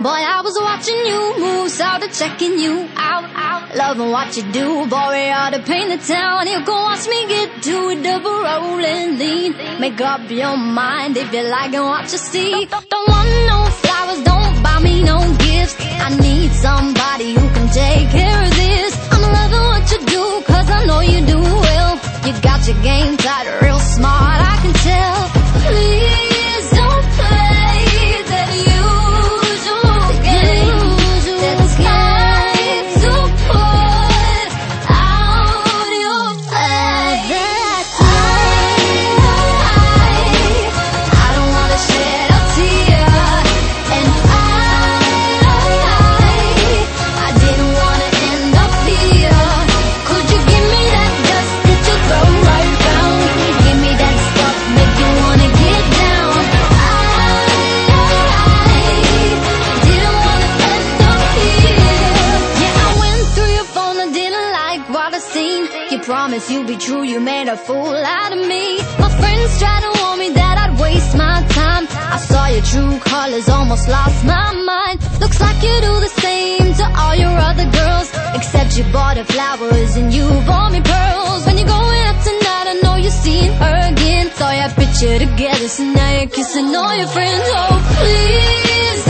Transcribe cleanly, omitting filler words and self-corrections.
Boy, I was watching you move, started checking you out. Loving what you do, boy, we ought to paint the town. You go watch me get to it, double rolling lean. Make up your mind if you like and what you see. Don't want no flowers, don't buy me no gifts. I need somebody who can take care of this. I'm loving what you do, cause I know you do well. You got your game tight, real smart, I can tell. Please don't play that usual game that tries to put out your play. I don't wanna shed a tear, and I didn't wanna end up here. Could you give me that dust that you throw right round? Give me that stuff, make you wanna get down. I didn't wanna end up here. Yeah, I went through your phone, I didn't like what I seen. You promised you'd be true, you made a fool out of me. My friends tried to warn me that I'd waste my time. I saw your true colors, almost lost my mind. Looks like you do the same to all your other girls, except you bought her flowers and you bought me pearls. When you're going out tonight, I know you're seeing her again. Saw your picture together, so now you're kissing all your friends. Oh, please